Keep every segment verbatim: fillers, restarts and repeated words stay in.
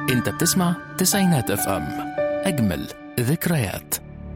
انت بتسمع تسعينات اف ام، اجمل ذكريات.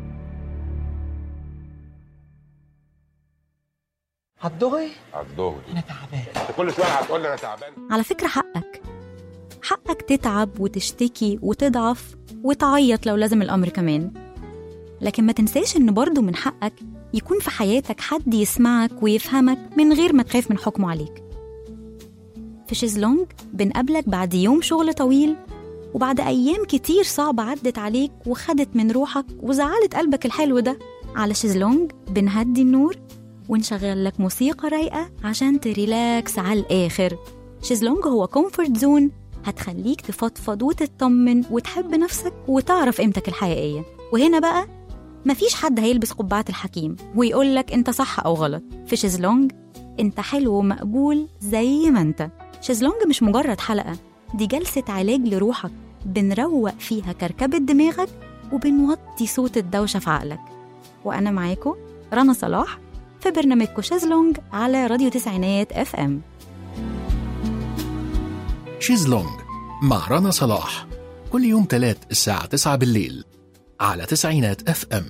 هتضغي؟ هتضغي. انا تعبان. انت كل شويه هتقول لي انا تعبان. على فكرة حقك حقك تتعب وتشتكي وتضعف وتعيط لو لازم الأمر كمان، لكن ما تنساش إن برضو من حقك يكون في حياتك حد يسمعك ويفهمك من غير ما تخاف من حكمه عليك. في شيزلونج بنقابلك بعد يوم شغل طويل وبعد أيام كتير صعبة عدت عليك وخدت من روحك وزعلت قلبك الحلو ده. على شيزلونج بنهدي النور ونشغل لك موسيقى رايقة عشان تريلاكس على الآخر. شيزلونج هو كومفورت زون هتخليك تفضفض وتطمن وتحب نفسك وتعرف قيمتك الحقيقية. وهنا بقى مفيش حد هيلبس قبعة الحكيم ويقولك انت صح أو غلط. في شيزلونج انت حلو ومقبول زي ما انت. شيزلونج مش مجرد حلقة، دي جلسة علاج لروحك بنروق فيها كركبة دماغك وبنوطي صوت الدوشة في عقلك. وأنا معاكم رنا صلاح في برنامجكم شيزلونج على راديو تسعينات اف ام. شيزلونج مع رنا صلاح كل يوم تلات الساعة تسعة بالليل على تسعينات اف ام.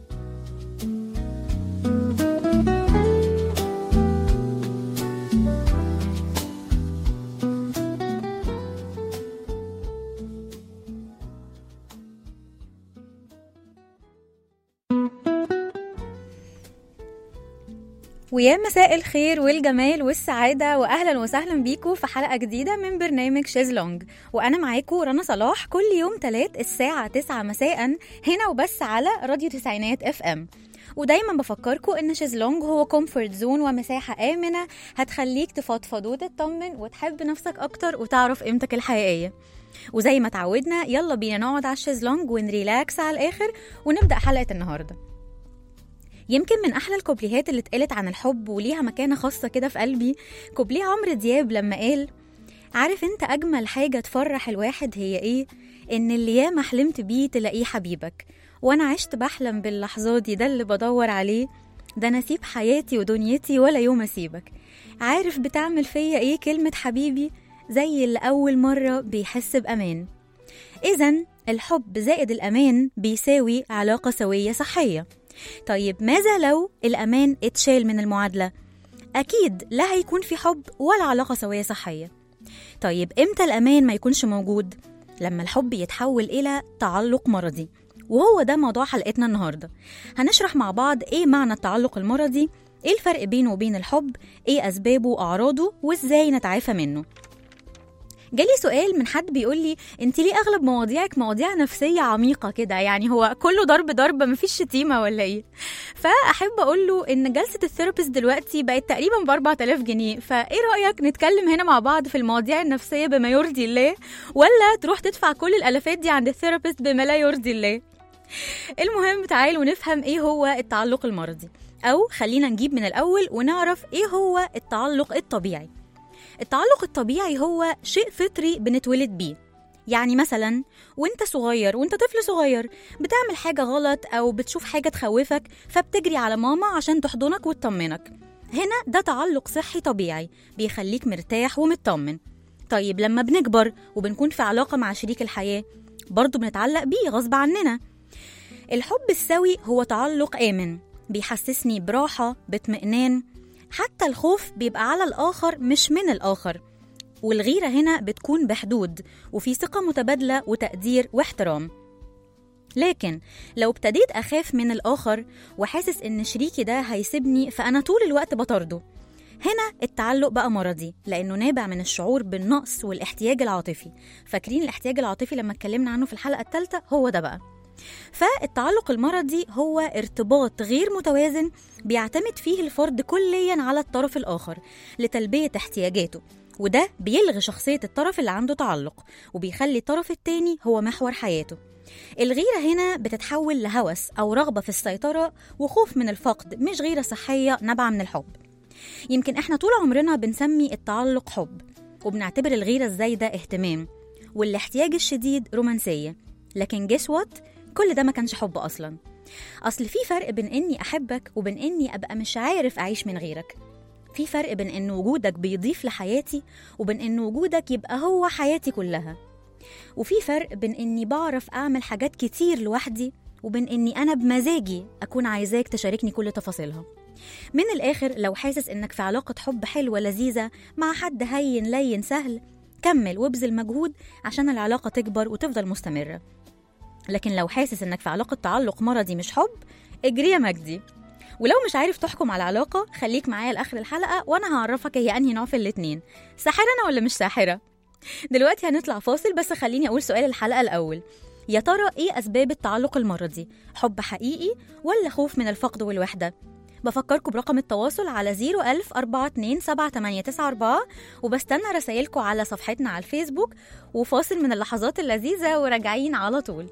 ويا مساء الخير والجمال والسعادة، وأهلا وسهلا بيكم في حلقة جديدة من برنامج شيزلونج. وأنا معاكم رنا صلاح كل يوم تلات الساعة تسعة مساء هنا وبس على راديو تسعينات اف ام. ودايما بفكركم إن شيزلونج هو كومفورت زون ومساحة آمنة هتخليك تفضفض وتطمن وتحب نفسك أكتر وتعرف قيمتك الحقيقية. وزي ما تعودنا يلا بينا نقعد على الشيزلونج ونريلاكس على الآخر ونبدأ حلقة النهاردة. يمكن من أحلى الكوبليهات اللي اتقالت عن الحب وليها مكانة خاصة كده في قلبي كوبليه عمرو دياب لما قال: عارف انت أجمل حاجة تفرح الواحد هي ايه؟ إن اللي ياما حلمت بيه تلاقيه حبيبك، وأنا عشت بحلم باللحظات دي، ده اللي بدور عليه، ده نسيب حياتي ودنيتي ولا يوم أسيبك. عارف بتعمل فيا ايه كلمة حبيبي؟ زي اللي أول مرة بيحس بأمان. إذن الحب زائد الأمان بيساوي علاقة سوية صحية. طيب ماذا لو الأمان اتشال من المعادلة؟ أكيد لا هيكون في حب ولا علاقة سوية صحية. طيب إمتى الأمان ما يكونش موجود؟ لما الحب يتحول إلى تعلق مرضي، وهو ده موضوع حلقتنا النهاردة. هنشرح مع بعض إيه معنى التعلق المرضي، إيه الفرق بينه وبين الحب، إيه أسبابه وأعراضه، وإزاي نتعافى منه. جالي سؤال من حد بيقول لي: انت ليه اغلب مواضيعك مواضيع نفسية عميقة كده؟ يعني هو كله ضرب ضرب مفيش شتيمة ولا ايه؟ فاحب اقول له ان جلسة الثيرابيست دلوقتي بقت تقريبا ب أربعة آلاف جنيه، فايه رأيك نتكلم هنا مع بعض في المواضيع النفسية بما يرضي الله، ولا تروح تدفع كل الالافات دي عند الثيرابيست بما لا يرضي الله؟ المهم تعالوا نفهم ايه هو التعلق المرضي، او خلينا نجيب من الاول ونعرف ايه هو التعلق الطبيعي. التعلق الطبيعي هو شيء فطري بنتولد بيه. يعني مثلا وانت صغير وانت طفل صغير بتعمل حاجة غلط أو بتشوف حاجة تخوفك فبتجري على ماما عشان تحضنك وتطمنك. هنا ده تعلق صحي طبيعي بيخليك مرتاح ومطمن. طيب لما بنكبر وبنكون في علاقة مع شريك الحياة برضو بنتعلق بيه غصب عننا. الحب السوي هو تعلق آمن بيحسسني براحة باطمئنان، حتى الخوف بيبقى على الآخر مش من الآخر، والغيرة هنا بتكون بحدود وفي ثقة متبادلة وتقدير واحترام. لكن لو ابتديت أخاف من الآخر وحاسس إن شريكي ده هيسيبني فأنا طول الوقت بطرده، هنا التعلق بقى مرضي لأنه نابع من الشعور بالنقص والاحتياج العاطفي. فاكرين الاحتياج العاطفي لما اتكلمنا عنه في الحلقة الثالثة؟ هو ده بقى. فالتعلق المرضي هو ارتباط غير متوازن بيعتمد فيه الفرد كليا على الطرف الآخر لتلبية احتياجاته، وده بيلغي شخصية الطرف اللي عنده تعلق وبيخلي الطرف التاني هو محور حياته. الغيرة هنا بتتحول لهوس أو رغبة في السيطرة وخوف من الفقد، مش غيرة صحية نابعة من الحب. يمكن احنا طول عمرنا بنسمي التعلق حب وبنعتبر الغيرة الزايدة اهتمام والاحتياج الشديد رومانسية، لكن guess what؟ كل ده ما كانش حب أصلا. أصل في فرق بين إني أحبك وبين إني أبقى مش عارف أعيش من غيرك. في فرق بين إن وجودك بيضيف لحياتي وبين إن وجودك يبقى هو حياتي كلها. وفي فرق بين إني بعرف أعمل حاجات كتير لوحدي وبين إني أنا بمزاجي أكون عايزاك تشاركني كل تفاصيلها. من الآخر لو حاسس إنك في علاقة حب حلوة لذيذة مع حد هين لين سهل، كمل وابذل مجهود عشان العلاقة تكبر وتفضل مستمرة. لكن لو حاسس إنك في علاقة تعلق مرضي مش حب، اجري يا مجدي. ولو مش عارف تحكم على العلاقة، خليك معايا لآخر الحلقة وأنا هعرفك هي أنهي نوع في الاتنين، ساحرة أنا ولا مش ساحرة. دلوقتي هنطلع فاصل، بس خليني أقول سؤال الحلقة الأول. يا ترى إيه أسباب التعلق المرضي؟ حب حقيقي ولا خوف من الفقد والوحدة؟ بفكركم برقم التواصل على زيرو ألف أربعة اتنين سبعة تمانية تسعة أربعة، وبستنى رسائلكم على صفحتنا على الفيسبوك. وفاصل من اللحظات اللذيذة وراجعين على طول.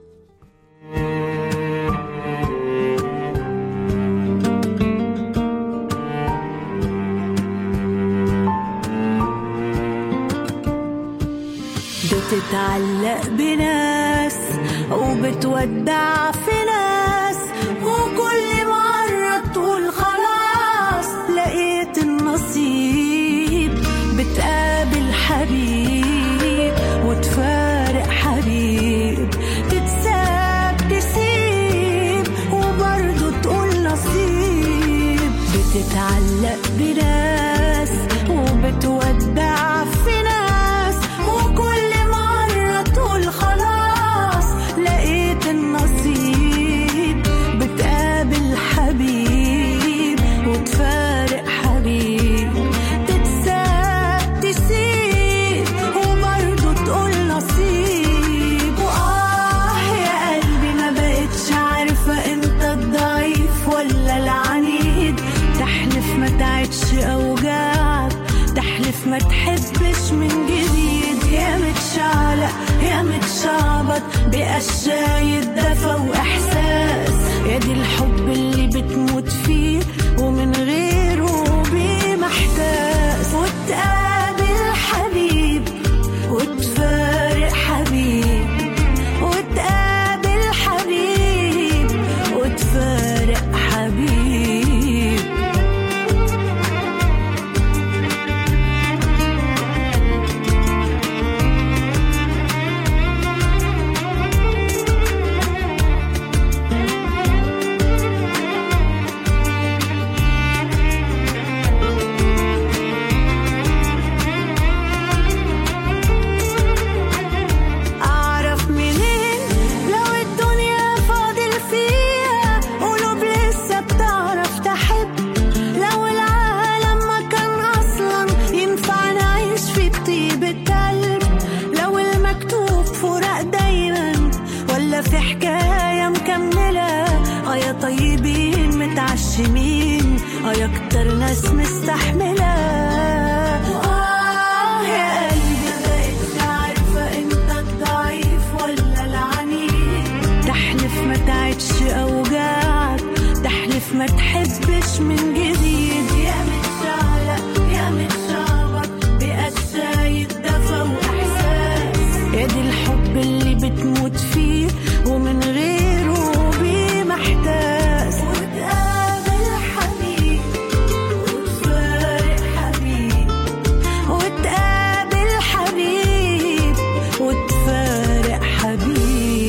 بتتعلق بناس وبتودع في ناس، وكل مرة تقول خلاص لقيت النصيب. بتقابل حبيب وتفارق حبيب، تتساب تسيب وبرضه تقول نصيب. بتتعلق بناس وبتودع في ناس، وكل مرة تقول خلاص لقيت النصيب. بتقابل حبيب وتفارق حبيب، تتساب تسيب وبرضه تقول نصيب. وآه يا قلبي ما بقتش عارفة انت الضعيف ولا العنيد. تحلف ما تعدش أوجاعك، تحلف ما تحبش من جديد. يا متشعلق يا متشعبط بأشياء الدفا وإحساس. يا دي الحب اللي بتموت فيه ومن غيره بمحتاس. وتقابل حبيب وتفارق حبيب، وتقابل حبيب وتفارق حبيب. في حكاية مكملة، اه يا طيبين متعشمين، اه يا كتر ناس مستحملة. آه يا قلبي بقيتش عارفة انت الضعيف ولا العنيد. تحلف ما تعدش أوجاعك، تحلف ما تحبش من جديد. يا متشعلق يا متشعبط بأشياء الدفا وإحساس. يا دي الحب اللي بتموت فيه ومن غيره بمحتاس. وتقابل حبيب وتفارق حبيب، وتقابل حبيب وتفارق حبيب.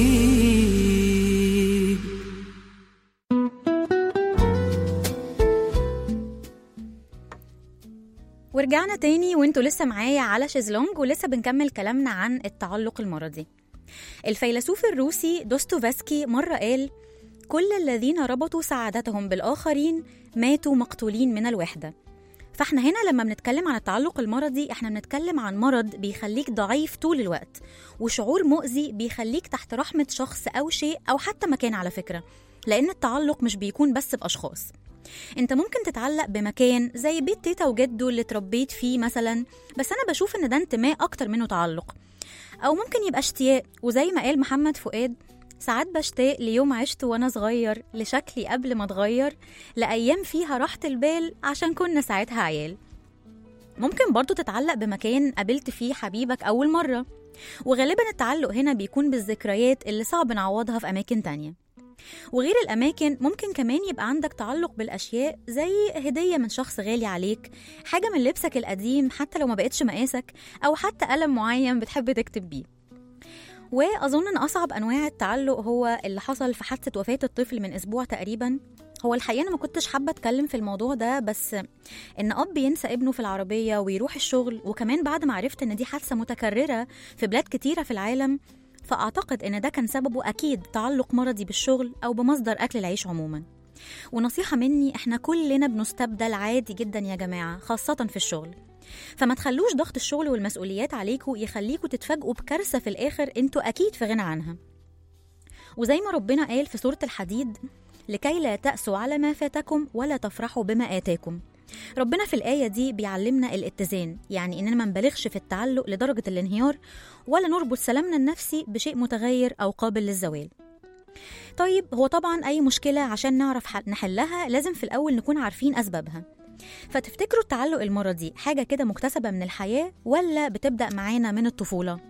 ورجعنا تاني وانتوا لسه معايا على شيزلونج، ولسه بنكمل كلامنا عن التعلق المرضي. الفيلسوف الروسي دوستويفسكي مرة قال: كل الذين ربطوا سعادتهم بالآخرين ماتوا مقتولين من الوحدة. فاحنا هنا لما بنتكلم عن التعلق المرضي احنا بنتكلم عن مرض بيخليك ضعيف طول الوقت، وشعور مؤذي بيخليك تحت رحمة شخص أو شيء أو حتى مكان. على فكرة، لأن التعلق مش بيكون بس بأشخاص. انت ممكن تتعلق بمكان زي بيت تيتا وجدو اللي تربيت فيه مثلا، بس أنا بشوف إن ده انتماء أكتر منه تعلق. أو ممكن يبقى اشتياق، وزي ما قال محمد فؤاد: ساعات بشتاق ليوم عشت وأنا صغير، لشكلي قبل ما اتغير، لأيام فيها راحة البال عشان كنا ساعتها عيال. ممكن برضو تتعلق بمكان قابلت فيه حبيبك أول مرة، وغالبا التعلق هنا بيكون بالذكريات اللي صعب نعوضها في أماكن تانية. وغير الأماكن ممكن كمان يبقى عندك تعلق بالأشياء، زي هدية من شخص غالي عليك، حاجة من لبسك القديم حتى لو ما بقتش مقاسك، أو حتى قلم معين بتحب تكتب بيه. وأظن أن أصعب أنواع التعلق هو اللي حصل في حادثة وفاة الطفل من أسبوع تقريبا. هو الحقيقة أنا ما كنتش حابة أتكلم في الموضوع ده، بس إن أب ينسى ابنه في العربية ويروح الشغل، وكمان بعد ما عرفت إن دي حادثة متكررة في بلاد كتيرة في العالم، فأعتقد إن ده كان سببه أكيد تعلق مرضي بالشغل أو بمصدر أكل العيش عموما. ونصيحة مني، إحنا كلنا بنستبدل عادي جدا يا جماعة، خاصة في الشغل. فما تخلوش ضغط الشغل والمسؤوليات عليكم يخليكوا تتفاجئوا بكارثة في الآخر انتوا أكيد في غنى عنها. وزي ما ربنا قال في سورة الحديد: لكي لا تأسوا على ما فاتكم ولا تفرحوا بما آتاكم. ربنا في الآية دي بيعلمنا الاتزان، يعني إننا ما نبالغش في التعلق لدرجة الانهيار، ولا نربط سلامنا النفسي بشيء متغير أو قابل للزوال. طيب، هو طبعا أي مشكلة عشان نعرف نحلها لازم في الأول نكون عارفين أسبابها. فتفتكروا التعلق المرضي حاجة كده مكتسبة من الحياة ولا بتبدأ معانا من الطفولة؟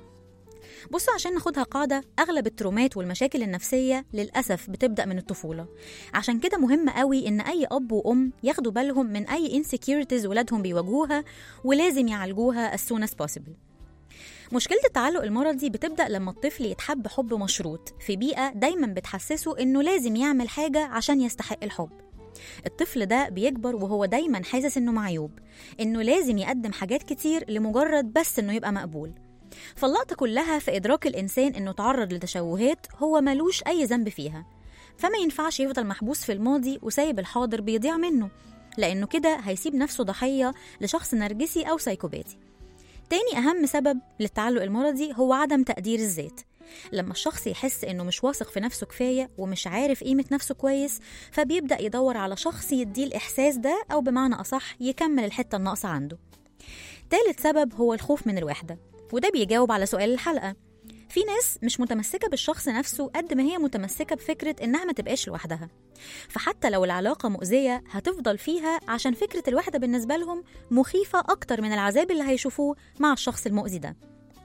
بصوا، عشان ناخدها قاعدة، أغلب الترومات والمشاكل النفسية للأسف بتبدأ من الطفولة. عشان كده مهم قوي إن أي أب وأم ياخدوا بالهم من أي insecurities ولادهم بيواجهوها، ولازم يعالجوها as soon as possible. مشكلة التعلق المرضي بتبدأ لما الطفل يتحب حب مشروط في بيئة دايما بتحسسه إنه لازم يعمل حاجة عشان يستحق الحب. الطفل ده بيكبر وهو دايما حاسس إنه معيوب، إنه لازم يقدم حاجات كتير لمجرد بس إنه يبقى مقبول. فاللقطة كلها في إدراك الإنسان إنه تعرض لتشوهات هو ملوش أي ذنب فيها، فما ينفعش يفضل محبوس في الماضي وسايب الحاضر بيضيع منه، لأنه كده هيسيب نفسه ضحية لشخص نرجسي أو سايكوباتي. تاني أهم سبب للتعلق المرضي هو عدم تقدير الذات. لما الشخص يحس إنه مش واثق في نفسه كفاية ومش عارف قيمة نفسه كويس، فبيبدأ يدور على شخص يديه الإحساس ده، أو بمعنى أصح يكمل الحتة الناقصة عنده. تالت سبب هو الخوف من الوحدة، وده بيجاوب على سؤال الحلقة. في ناس مش متمسكة بالشخص نفسه قد ما هي متمسكة بفكرة إنها ما تبقاش لوحدها، فحتى لو العلاقة مؤذية هتفضل فيها عشان فكرة الوحدة بالنسبة لهم مخيفة أكتر من العذاب اللي هيشوفوه مع الشخص المؤذي ده.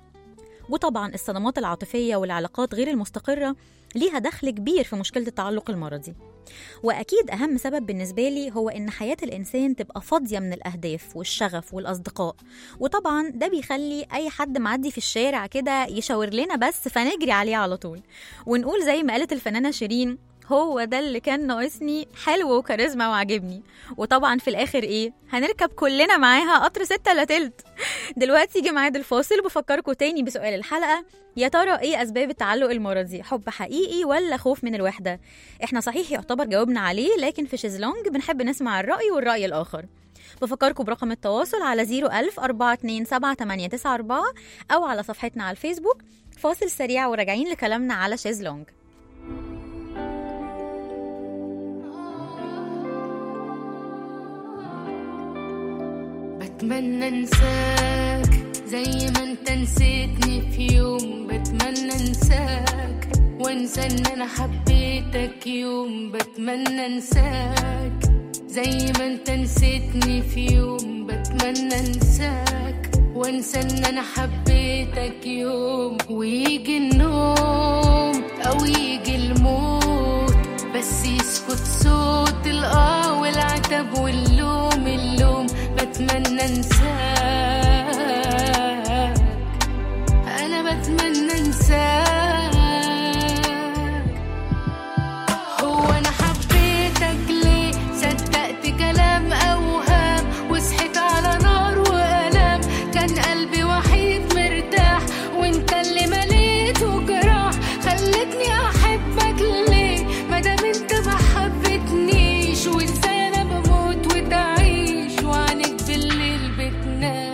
وطبعا الصدمات العاطفية والعلاقات غير المستقرة ليها دخل كبير في مشكلة التعلق المرضي. وأكيد أهم سبب بالنسبة لي هو إن حياة الإنسان تبقى فاضية من الأهداف والشغف والأصدقاء، وطبعا ده بيخلي أي حد معدي في الشارع كده يشاور لنا بس فنجري عليه على طول ونقول زي ما قالت الفنانة شيرين: هو ده اللي كان ناقصني، حلو وكاريزما وعجبني. وطبعا في الآخر إيه؟ هنركب كلنا معاها قطر ستة لا تلت. دلوقتي جه ميعاد الفاصل، بفكركم تاني بسؤال الحلقة: يا ترى إيه أسباب التعلق المرضي؟ حب حقيقي ولا خوف من الوحدة؟ إحنا صحيح يعتبر جاوبنا عليه، لكن في شيزلونج بنحب نسمع الرأي والرأي الآخر. بفكركم برقم التواصل على زيرو ألف أربعة اتنين سبعة تمانية تسعة أربعة أو على صفحتنا على الفيسبوك. فاصل سريع وراجعين لكلامنا على شيزلونج. بتمنى انساك زي ما انت نسيتني في يوم، بتمنى انساك وانسى ان انا حبيتك يوم، بتمنى انساك زي ما انت نسيتني في يوم، بتمنى انساك وانسى ان انا حبيتك يوم. ويجي النوم او يجي الموت، بس يسكت صوت الاه والعتب واللوم اللوم، بتمنى انساك، انا بتمنى انساك. هو انا حبيتك ليه؟ صدقت كلام اوهام وصحيت على نار والام، كان قلبي وحيد مرتاح وانت اللي مليته جراح، خلتني احبك ليه مادام انت ما حبتنيش؟ وازاي انا بموت وتعيش وعنك بالليل بتنام؟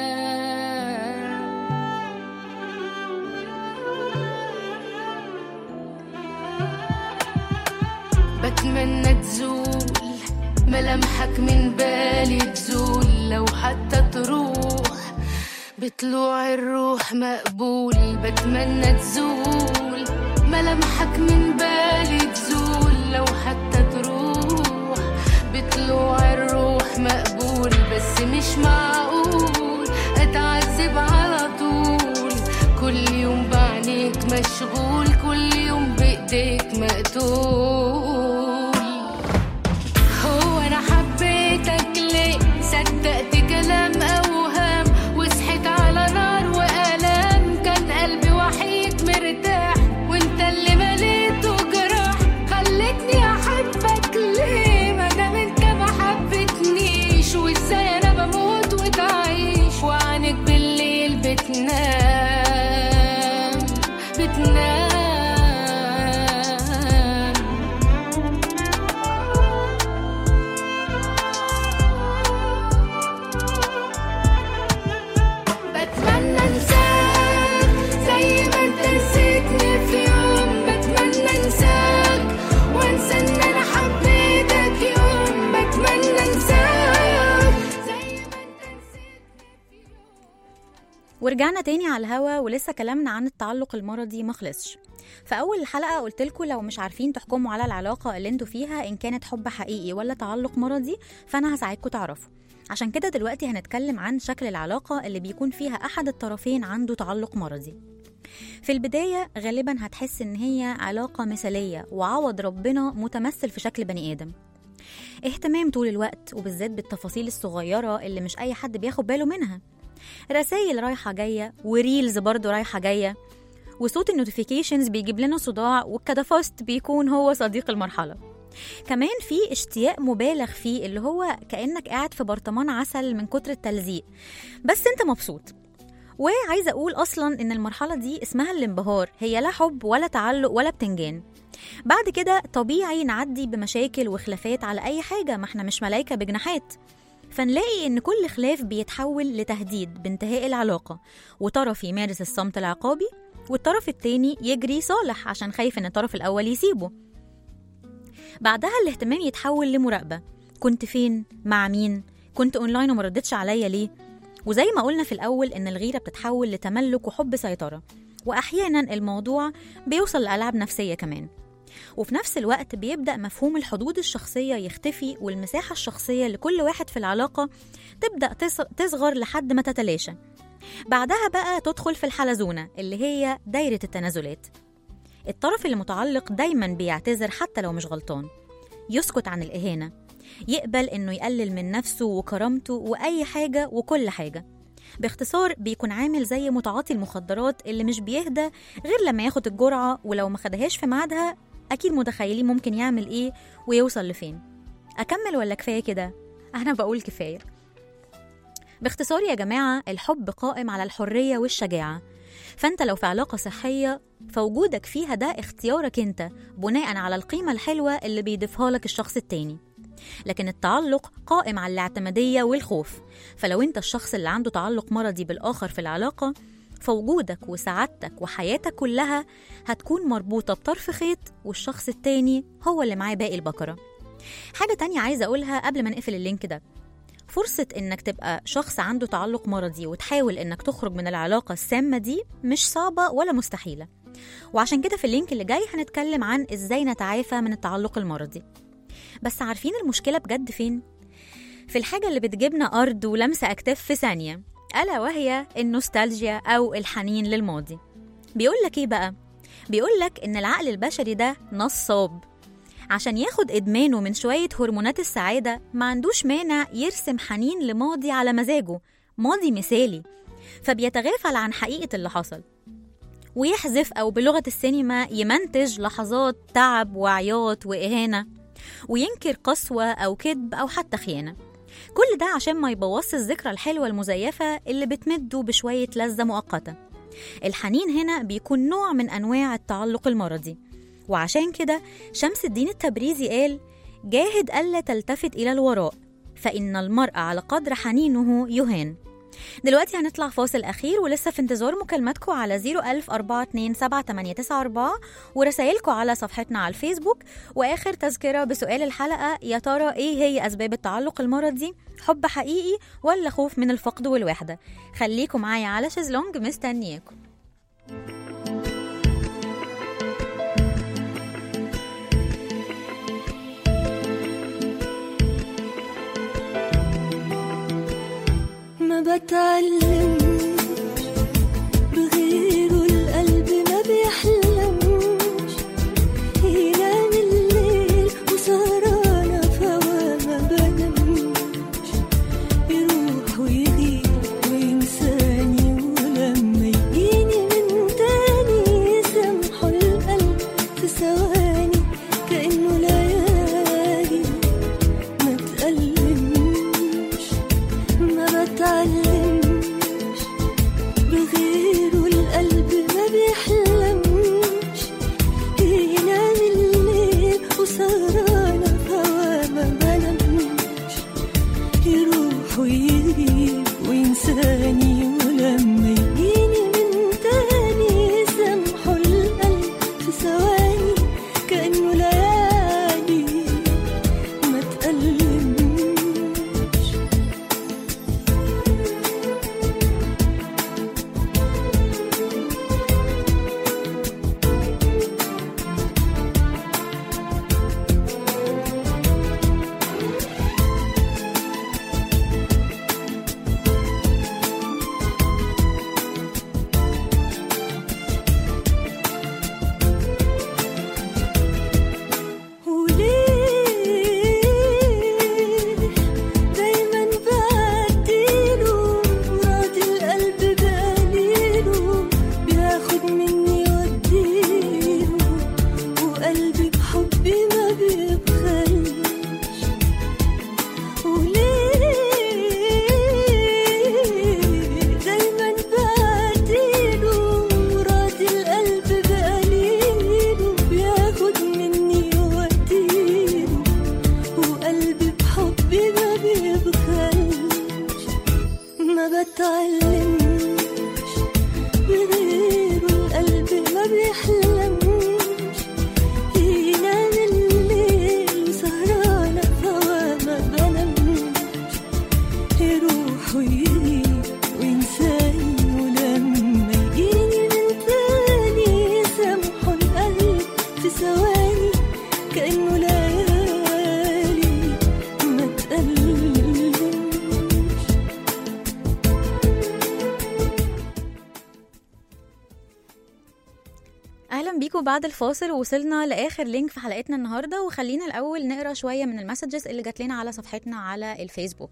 بتمنى تزول ملامحك من بالي، تزول لو حتى تروح بطلوع الروح مقبول. بتمنى تزول ملامحك من بالي، تزول لو حتى تروح بطلوع الروح مقبول. بس مش معقول اتعذب على طول، كل يوم بعينيك مشغول، كل يوم بايديك مقتول. هو انا حبيتك ليه؟ صدقت كلام اوهام وصحيت على نار والام، كان قلبي وحيد بتنام بتنام. بتمنى انساك زي ما انت نسيتني في يوم، بتمنى انساك وانسى ان انا حبيتك يوم، بتمنى انساك زي ما انت نسيتني في يوم. ورجعنا تاني على الهوا ولسه كلامنا عن التعلق المرضي مخلصش. في أول الحلقة قلتلكوا لو مش عارفين تحكموا على العلاقة اللي انتوا فيها إن كانت حب حقيقي ولا تعلق مرضي، فأنا هساعدكوا تعرفوا. عشان كده دلوقتي هنتكلم عن شكل العلاقة اللي بيكون فيها أحد الطرفين عنده تعلق مرضي. في البداية غالبا هتحس إن هي علاقة مثالية وعوض ربنا متمثل في شكل بني آدم. اهتمام طول الوقت وبالذات بالتفاصيل الصغيرة اللي مش أي حد بياخد باله منها، رسائل رايحة جاية وريلز برضو رايحة جاية، وصوت النوتيفيكيشنز بيجيب لنا صداع، والكدافاست بيكون هو صديق المرحلة. كمان في اشتياق مبالغ فيه اللي هو كأنك قاعد في برطمان عسل من كتر التلزيق بس انت مبسوط. وعايزة أقول أصلا إن المرحلة دي اسمها الانبهار، هي لا حب ولا تعلق ولا بتنجان. بعد كده طبيعي نعدي بمشاكل وخلافات على أي حاجة، ما احنا مش ملايكة بجناحات، فنلاقي إن كل خلاف بيتحول لتهديد بانتهاء العلاقة، وطرف يمارس الصمت العقابي والطرف التاني يجري صالح عشان خايف إن الطرف الأول يسيبه. بعدها الاهتمام يتحول لمراقبة، كنت فين؟ مع مين؟ كنت أونلاين ومردتش عليا ليه؟ وزي ما قلنا في الأول إن الغيرة بتتحول لتملك وحب سيطرة، وأحيانا الموضوع بيوصل لألعاب نفسية كمان. وفي نفس الوقت بيبدأ مفهوم الحدود الشخصية يختفي، والمساحة الشخصية لكل واحد في العلاقة تبدأ تصغر لحد ما تتلاشى. بعدها بقى تدخل في الحلزونة اللي هي دايرة التنازلات. الطرف اللي متعلق دايما بيعتذر حتى لو مش غلطان، يسكت عن الإهانة، يقبل إنه يقلل من نفسه وكرامته وأي حاجة وكل حاجة. باختصار بيكون عامل زي متعاطي المخدرات اللي مش بيهدى غير لما ياخد الجرعة، ولو ما خدهاش في ميعادها أكيد متخيلين ممكن يعمل إيه ويوصل لفين. أكمل ولا كفاية كده؟ أنا بقول كفاية. باختصار يا جماعة، الحب قائم على الحرية والشجاعة، فأنت لو في علاقة صحية فوجودك فيها ده اختيارك أنت بناء على القيمة الحلوة اللي بيضيفها لك الشخص التاني. لكن التعلق قائم على الاعتمادية والخوف، فلو أنت الشخص اللي عنده تعلق مرضي بالآخر في العلاقة فوجودك وسعادتك وحياتك كلها هتكون مربوطة بطرف خيط، والشخص التاني هو اللي معاه باقي البكرة. حاجة تانية عايزة أقولها قبل ما نقفل اللينك ده، فرصة إنك تبقى شخص عنده تعلق مرضي وتحاول إنك تخرج من العلاقة السامة دي مش صعبة ولا مستحيلة. وعشان كده في اللينك اللي جاي هنتكلم عن إزاي نتعافى من التعلق المرضي. بس عارفين المشكلة بجد فين؟ في الحاجة اللي بتجيبنا أرض ولمسة أكتاف في ثانية، ألا وهي النوستالجيا أو الحنين للماضي. بيقولك إيه بقى؟ بيقولك إن العقل البشري ده نصاب، عشان ياخد إدمانه من شوية هرمونات السعادة ما عندوش مانع يرسم حنين لماضي على مزاجه، ماضي مثالي، فبيتغافل عن حقيقة اللي حصل ويحذف أو بلغة السينما يمنتج لحظات تعب وعياط وإهانة، وينكر قسوة أو كذب أو حتى خيانة. كل ده عشان ما يبوظش الذكرى الحلوة المزيفة اللي بتمده بشوية لذة مؤقتة. الحنين هنا بيكون نوع من أنواع التعلق المرضي، وعشان كده شمس الدين التبريزي قال: جاهد ألا تلتفت إلى الوراء فإن المرء على قدر حنينه يهان. دلوقتي هنطلع فاصل أخير، ولسه في انتظار مكالماتكم على زيرو ألف أربعة اتنين سبعة تمانية تسعة أربعة ورسائلكم على صفحتنا على الفيسبوك. وآخر تذكرة بسؤال الحلقة: يا ترى إيه هي أسباب التعلق المرضي؟ حب حقيقي ولا خوف من الفقد والوحدة؟ خليكم معايا على شيزلونج، مستنياكم. ما بتعلم بغيره القلب ما بيحلمش، ينام الليل وسهرانة فوا ما بنامش، يروح ويجي وينساني ولما يجيني من تاني يسامحه القلب في ثواني كأنه ليالي ما تألمش. ما بتعلم تاني، ولما يجيني من تاني سامحه القلب في ثواني كأنه ليالي ما تألمش. بعد الفاصل وصلنا لآخر لينك في حلقتنا النهاردة، وخلينا الأول نقرأ شوية من المسجز اللي جات لنا على صفحتنا على الفيسبوك.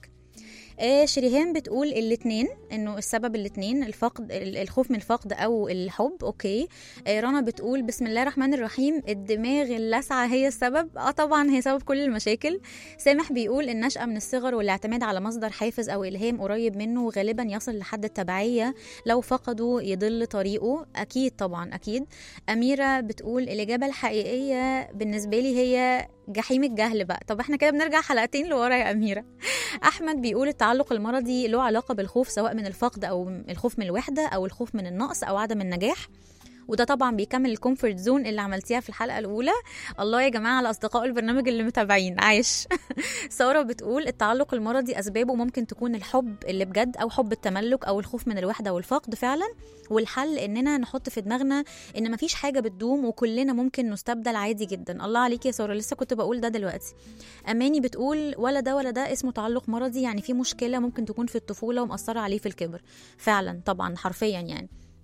آه شريهان بتقول الاتنين، انه السبب الاتنين، الفقد، الخوف من الفقد او الحب. اوكي. آه رنا بتقول بسم الله الرحمن الرحيم، الدماغ اللاسعة هي السبب. اه طبعا هي سبب كل المشاكل. سامح بيقول النشأة من الصغر والاعتماد على مصدر حافز او الهام قريب منه غالبا يصل لحد التبعية، لو فقدوا يضل طريقه. اكيد طبعا اكيد. اميرة بتقول الاجابة الحقيقية بالنسبة لي هي جحيم الجهل بقى. طب احنا كده بنرجع حلقتين لورا يا أميرة. أحمد بيقول التعلق المرضي له علاقة بالخوف، سواء من الفقد أو الخوف من الوحدة أو الخوف من النقص أو عدم النجاح، وده طبعا بيكمل الكومفورت زون اللي عملتيها في الحلقة الأولى. الله يا جماعة على أصدقاء البرنامج اللي متابعين، عايش. سارة بتقول التعلق المرضي أسبابه ممكن تكون الحب اللي بجد أو حب التملك أو الخوف من الوحدة والفقد فعلا، والحل إننا نحط في دماغنا إن مفيش حاجة بتدوم وكلنا ممكن نستبدل عادي جدا. الله عليك يا سارة، لسه كنت بقول ده دلوقتي. أماني بتقول ولا ده ولا ده اسمه تعلق مرضي، يعني في مشكلة ممكن تكون في الطفولة ومأثرة عليه في الكبر. فعلا طبعا حرفيا يعني.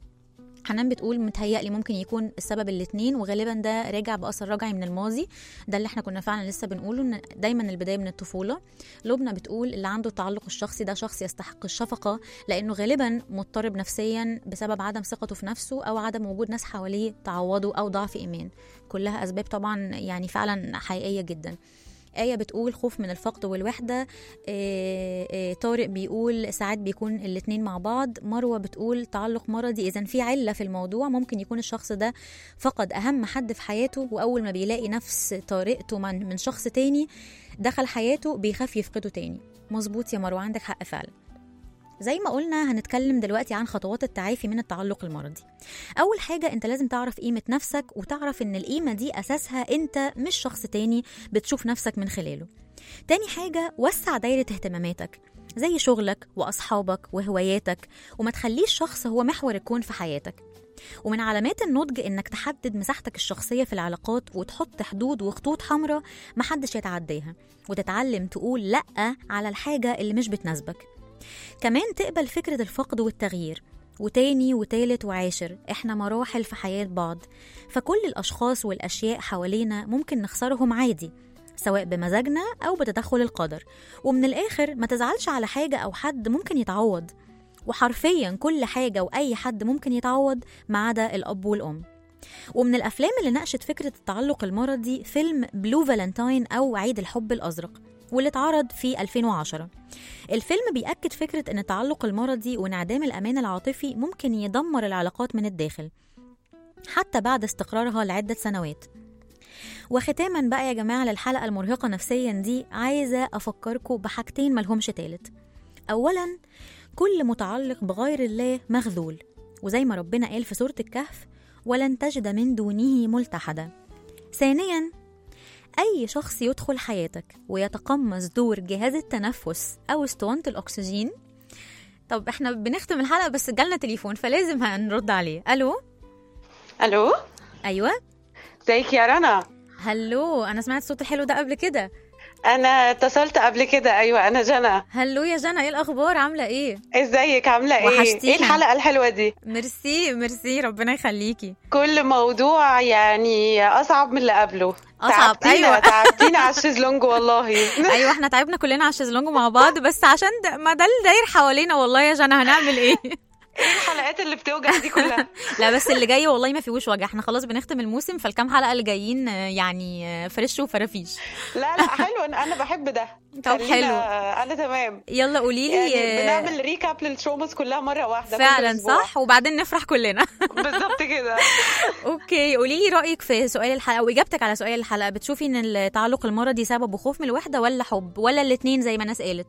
حنان بتقول متهيألي ممكن يكون السبب الاتنين، وغالبا ده راجع بأثر رجعي من الماضي، ده اللي احنا كنا فعلا لسه بنقوله، ان دايما البداية من الطفولة. لبنى بتقول اللي عنده التعلق الشخصي ده شخص يستحق الشفقة، لأنه غالبا مضطرب نفسيا بسبب عدم ثقته في نفسه أو عدم وجود ناس حواليه تعوضه أو ضعف إيمان. كلها أسباب طبعا يعني فعلا حقيقية جدا. آية بتقول خوف من الفقد والوحدة. آه آه طارق بيقول ساعات بيكون الاتنين مع بعض. مروة بتقول تعلق مرضي، إذن في علة في الموضوع، ممكن يكون الشخص ده فقد أهم حد في حياته، وأول ما بيلاقي نفس طريقته من, من شخص تاني دخل حياته بيخاف يفقده تاني. مظبوط يا مروة، عندك حق فعلا. زي ما قلنا هنتكلم دلوقتي عن خطوات التعافي من التعلق المرضي. أول حاجة أنت لازم تعرف قيمة نفسك، وتعرف أن القيمة دي أساسها أنت مش شخص تاني بتشوف نفسك من خلاله. تاني حاجة وسع دايرة اهتماماتك زي شغلك وأصحابك وهواياتك، وما تخليش شخص هو محور الكون في حياتك. ومن علامات النضج إنك تحدد مساحتك الشخصية في العلاقات وتحط حدود وخطوط حمراء محدش يتعديها، وتتعلم تقول لأ على الحاجة اللي مش بتناسبك. كمان تقبل فكرة الفقد والتغيير. وتاني وتالت وعاشر، احنا مراحل في حياة بعض، فكل الأشخاص والأشياء حوالينا ممكن نخسرهم عادي، سواء بمزاجنا أو بتدخل القدر. ومن الآخر ما تزعلش على حاجة أو حد ممكن يتعوض، وحرفيا كل حاجة وأي حد ممكن يتعوض ما عدا الأب والأم. ومن الأفلام اللي ناقشت فكرة التعلق المرضي فيلم بلو فالنتاين أو عيد الحب الأزرق، واللي اتعرض في ألفين وعشرة. الفيلم بيأكد فكرة أن التعلق المرضي وانعدام الأمان العاطفي ممكن يدمر العلاقات من الداخل حتى بعد استقرارها لعدة سنوات. وختاما بقى يا جماعة للحلقة المرهقة نفسيا دي، عايزة أفكركم بحاجتين ملهمش تالت. أولا، كل متعلق بغير الله مخذول، وزي ما ربنا قال في سورة الكهف ولن تجد من دونه ملتحدا. ثانيا، أي شخص يدخل حياتك ويتقمص دور جهاز التنفس أو اسطوانة الأكسجين. طب احنا بنختم الحلقة بس جالنا تليفون فلازم هنرد عليه. ألو. الو. أيوة. ازيك يا رنا؟ هلو، أنا سمعت صوت الحلو ده قبل كده. انا اتصلت قبل كده. ايوه انا جنى. هلو يا جنى، ايه الأخبار؟ عاملة ايه؟ ازيك عامله ايه؟ وحشتينا. ايه الحلقه الحلوه دي؟ ميرسي ميرسي، ربنا يخليكي. كل موضوع يعني اصعب من اللي قبله. أصعب. تعبتينا أيوة. تعبتينا على الشيزلونج والله. ايوه احنا تعبنا كلنا على الشيزلونج مع بعض، بس عشان ده ما ده اللي داير حوالينا والله يا جنى، هنعمل ايه؟ ايه الحلقات اللي بتوجع دي كلها؟ لا بس اللي جاي والله ما فيهوش وجع، احنا خلاص بنختم الموسم، فالكام حلقه اللي جايين يعني فريش وفرافيش. لا لا حلو، انا بحب ده. طب حلو، انا تمام. يلا قولي لي. يعني بنعمل ريكاب للتروماس كلها مره واحده فعلا صح، وبعدين نفرح كلنا. بالظبط كده. اوكي، قولي لي رايك في سؤال الحلقه واجابتك على سؤال الحلقه. بتشوفي ان التعلق المرضي سببه خوف من الوحده ولا حب ولا الاثنين زي ما ناس قالت؟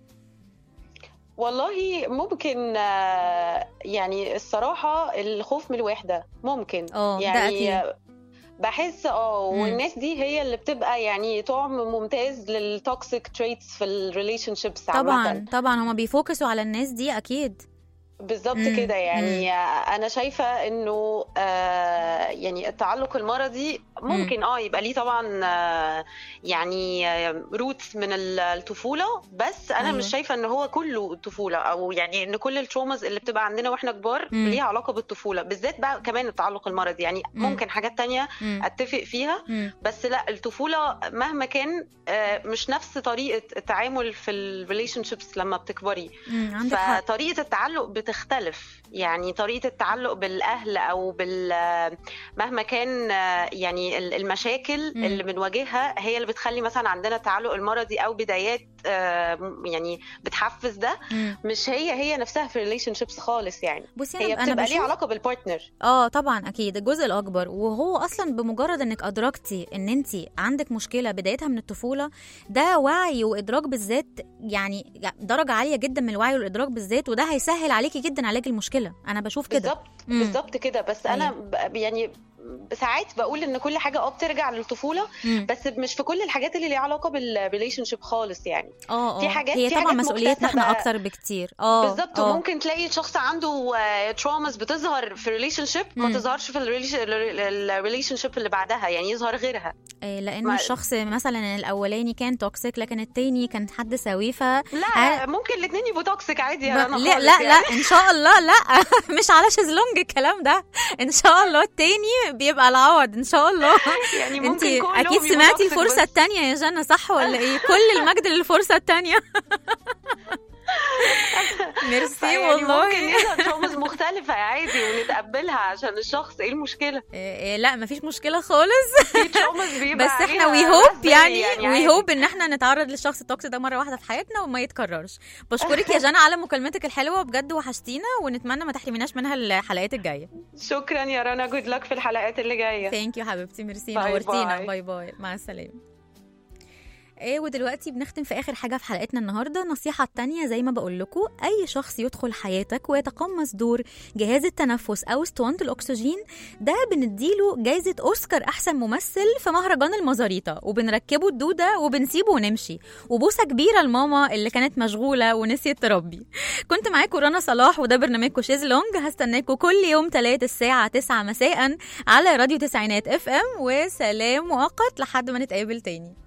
والله ممكن يعني الصراحة الخوف من الوحدة ممكن اه يعني بحس اه والناس دي هي اللي بتبقى يعني طعم ممتاز للتوكسيك تريتس في الريليشن شيبس. طبعا طبعا هما بيفوكسوا على الناس دي اكيد. بالظبط كده يعني. مم. انا شايفه انه آه يعني التعلق المرضي ممكن مم. اه يبقى ليه طبعا آه يعني روتس من الطفوله، بس انا أيوة. مش شايفه ان هو كله الطفوله، او يعني ان كل التروماز اللي بتبقى عندنا واحنا كبار مم. ليها علاقه بالطفوله، بالذات بقى كمان التعلق المرضي يعني مم. ممكن حاجات تانية مم. اتفق فيها مم. بس لا، الطفوله مهما كان آه مش نفس طريقه التعامل في الريليشن شيبس لما بتكبري، فطريقه التعلق بتختلف. يعني طريقة التعلق بالأهل أو بال مهما كان يعني المشاكل م. اللي بنواجهها هي اللي بتخلي مثلا عندنا التعلق المرضي أو بدايات يعني بتحفز ده م. مش هي هي نفسها في الريليشن شيبس خالص. يعني هي بتبقى ليها علاقة بالبارتنر. اه طبعا أكيد الجزء الأكبر، وهو أصلا بمجرد أنك أدركتي أن أنت عندك مشكلة بدايتها من الطفولة، ده وعي وإدراك بالذات، يعني درجة عالية جدا من الوعي والإدراك بالذات، وده هيسهل عليكي جدا علاج المشكله. انا بشوف كده بالظبط بالظبط كده. بس انا ب... يعني ساعات بقول ان كل حاجه اه بترجع للطفوله مم. بس مش في كل الحاجات اللي ليها علاقه بالريليشن شيب خالص. يعني اه في حاجات هي في طبعا حاجات مسؤوليتنا احنا اكتر بكتير. اه بالظبط. وممكن تلاقي شخص عنده تروماز بتظهر في الريليشن شيب ما تظهرش في الريليشن شيب اللي بعدها، يعني يظهر غيرها. لان ما... الشخص مثلا الاولاني كان توكسيك لكن التاني كان حد سوي. ف لا ه... ممكن الاثنين يبقوا توكسيك عادي. ب... لا لا يعني. لا ان شاء الله لا مش على شيزلونج الكلام ده. ان شاء الله التاني بيبقى العوض ان شاء الله. يعني ممكن انت اكيد سمعتي الفرصه الثانيه يا جنى صح ولا ايه؟ كل المجد للفرصه الثانيه. ميرسي والله. ممكن يظهر تروماز مختلفه عادي ونتقبلها عشان الشخص. ايه المشكله؟ إيه لا مفيش مشكله خالص. في تروماز بيبقى بس احنا وي هوب يعني وي هوب ان احنا نتعرض للشخص التوكسي ده مره واحده في حياتنا وما يتكررش. بشكرك يا جنى على مكالمتك الحلوه بجد، وحشتينا، ونتمنى ما تحرميناش منها الحلقات الجايه. شكرا يا رنا، جود لك في الحلقات اللي جايه. ثانك يو حبيبتي، ميرسي، نورتينا. باي باي، مع السلامه. ايه ودلوقتي بنختم في اخر حاجه في حلقتنا النهارده. النصيحه التانية زي ما بقول لكم، اي شخص يدخل حياتك ويتقمص دور جهاز التنفس او اسطوانه الاكسجين ده بنديله جايزه اوسكار احسن ممثل في مهرجان المزاريطه، وبنركبه الدوده وبنسيبه ونمشي، وبوسه كبيره لماما اللي كانت مشغوله ونسيت تربي. كنت معاكم رنا صلاح، وده برنامجكم شيزلونج. هستناكم كل يوم ثلاث الساعه تسعة مساء على راديو تسعينات اف ام، وسلام مؤقت لحد ما نتقابل تاني.